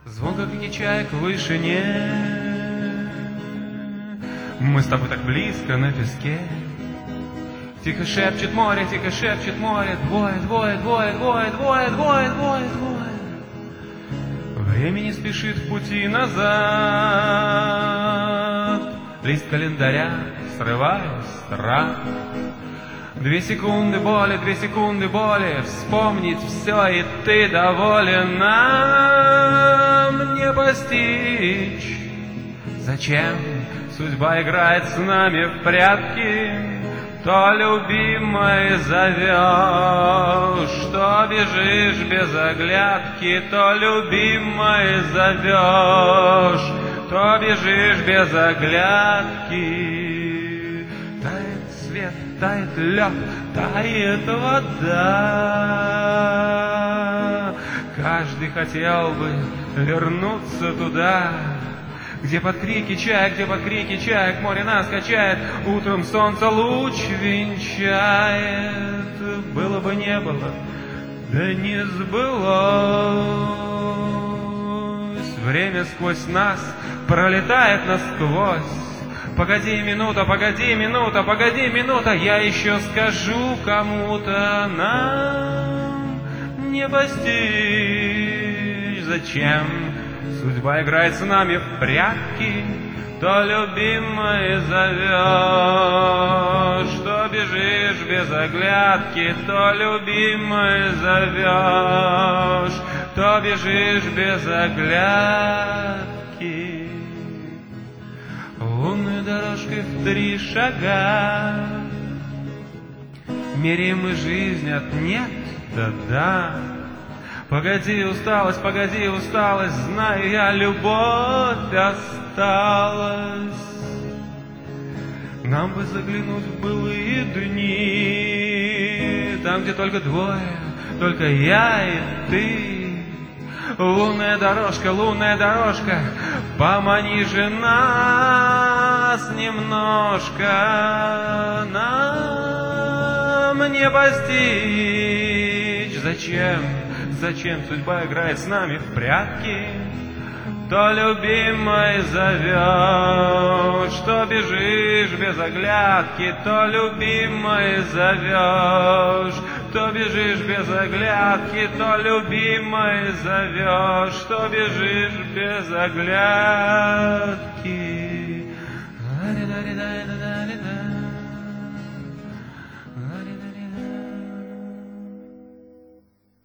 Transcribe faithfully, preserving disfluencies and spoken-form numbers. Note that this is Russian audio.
Звонко крики чаек в вышине. Мы с тобой так близко на песке. Тихо шепчет море, тихо шепчет море. Двое, двое, двое, двое, двое, двое, двое, двое. Время не спешит в пути назад. Лист календаря срываю страх. Две секунды боли, две секунды боли. Вспомнить все, и ты доволен. Нам не постичь, зачем судьба играет с нами в прятки. То любимой зовешь, то бежишь без оглядки. То любимой зовешь, то бежишь без оглядки. Тает свет, тает лед, тает вода. Каждый хотел бы вернуться туда, где под крики чаек, где под крики чаек море нас качает, утром солнце луч венчает. Было бы не было, да не сбылось. Время сквозь нас пролетает насквозь. Погоди минута, погоди минута, погоди минута, я еще скажу кому-то. Нам не постичь, зачем судьба играет с нами в прятки. То любимой зовешь, то бежишь без оглядки. То любимой зовешь, то бежишь без оглядки. Лунной дорожкой в три шага меряем мы жизнь от нет до да. Погоди, усталость, погоди, усталость, знаю я, любовь осталась. Нам бы заглянуть в былые дни, там, где только двое, только я и ты. Лунная дорожка, лунная дорожка, помани же нас немножко. Нам не постичь, зачем, зачем судьба играет с нами в прятки. То любимой зовешь, то бежишь без оглядки. То любимой зовешь, то бежишь без оглядки. То любимой зовешь, то бежишь без оглядки.